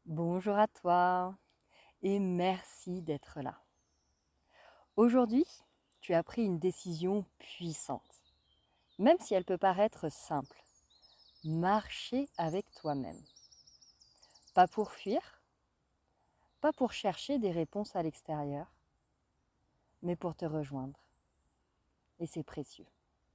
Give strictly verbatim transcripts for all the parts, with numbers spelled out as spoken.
Bonjour à toi et merci d'être là. Aujourd'hui, tu as pris une décision puissante, même si elle peut paraître simple. Marcher avec toi-même. Pas pour fuir, pas pour chercher des réponses à l'extérieur, mais pour te rejoindre. Et c'est précieux.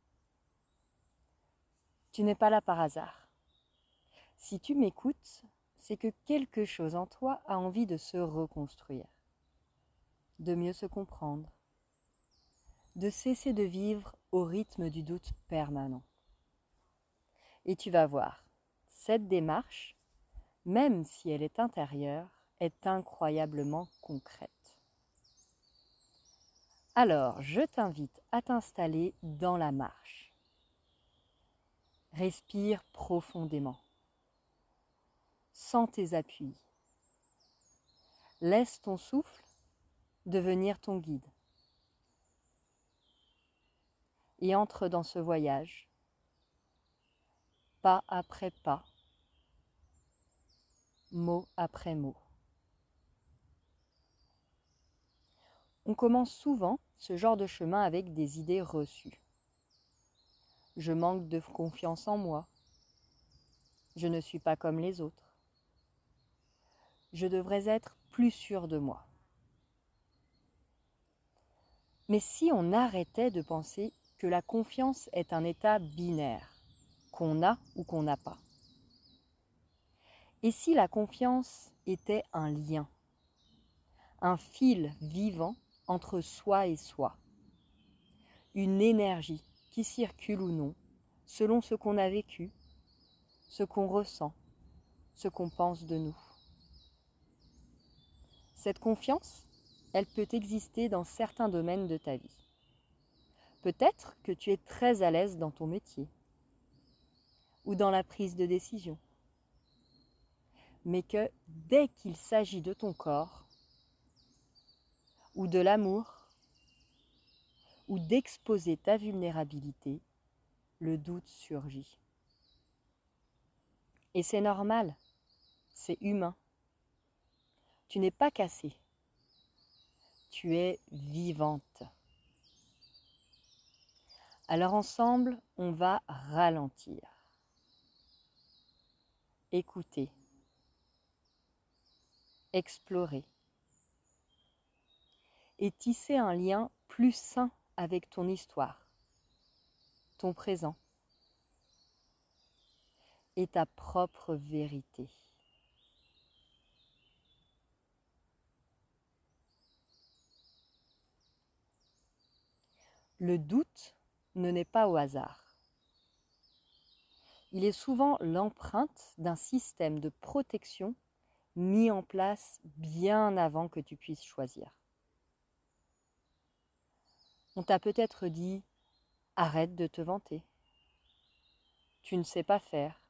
Tu n'es pas là par hasard. Si tu m'écoutes, c'est que quelque chose en toi a envie de se reconstruire, de mieux se comprendre, de cesser de vivre au rythme du doute permanent. Et tu vas voir, cette démarche, même si elle est intérieure, est incroyablement concrète. Alors, je t'invite à t'installer dans la marche. Respire profondément. Sens tes appuis. Laisse ton souffle devenir ton guide. Et entre dans ce voyage, pas après pas, mot après mot. On commence souvent ce genre de chemin avec des idées reçues. Je manque de confiance en moi. Je ne suis pas comme les autres. Je devrais être plus sûr de moi. Mais si on arrêtait de penser que la confiance est un état binaire, qu'on a ou qu'on n'a pas? Et si la confiance était un lien, un fil vivant entre soi et soi, une énergie qui circule ou non, selon ce qu'on a vécu, ce qu'on ressent, ce qu'on pense de nous. Cette confiance, elle peut exister dans certains domaines de ta vie. Peut-être que tu es très à l'aise dans ton métier ou dans la prise de décision, mais que dès qu'il s'agit de ton corps ou de l'amour ou d'exposer ta vulnérabilité, le doute surgit. Et c'est normal, c'est humain. Tu n'es pas cassée, tu es vivante. Alors ensemble, on va ralentir, écouter, explorer et tisser un lien plus sain avec ton histoire, ton présent et ta propre vérité. Le doute ne naît pas au hasard. Il est souvent l'empreinte d'un système de protection mis en place bien avant que tu puisses choisir. On t'a peut-être dit « arrête de te vanter », tu ne sais pas faire,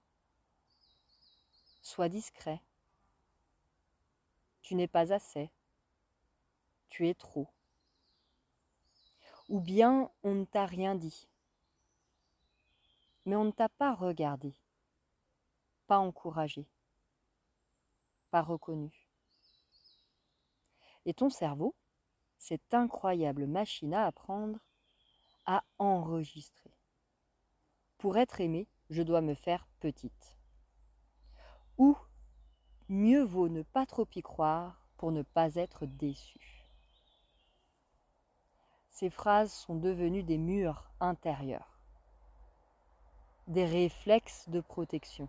sois discret, tu n'es pas assez, tu es trop. Ou bien on ne t'a rien dit, mais on ne t'a pas regardé, pas encouragé, pas reconnu. Et ton cerveau, cette incroyable machine à apprendre, à enregistrer. Pour être aimé, je dois me faire petite. Ou mieux vaut ne pas trop y croire pour ne pas être déçu. Ces phrases sont devenues des murs intérieurs, des réflexes de protection.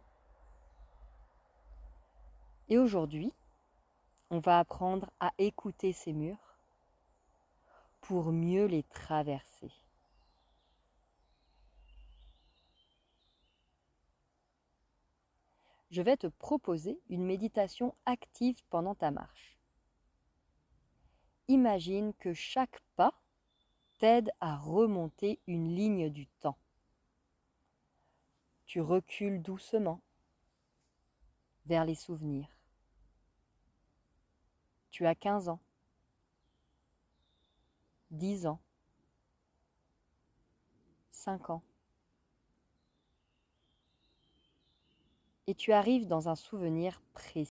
Et aujourd'hui, on va apprendre à écouter ces murs pour mieux les traverser. Je vais te proposer une méditation active pendant ta marche. Imagine que chaque pas t'aide à remonter une ligne du temps. Tu recules doucement vers les souvenirs. Tu as quinze ans, dix ans, cinq ans. Et tu arrives dans un souvenir précis.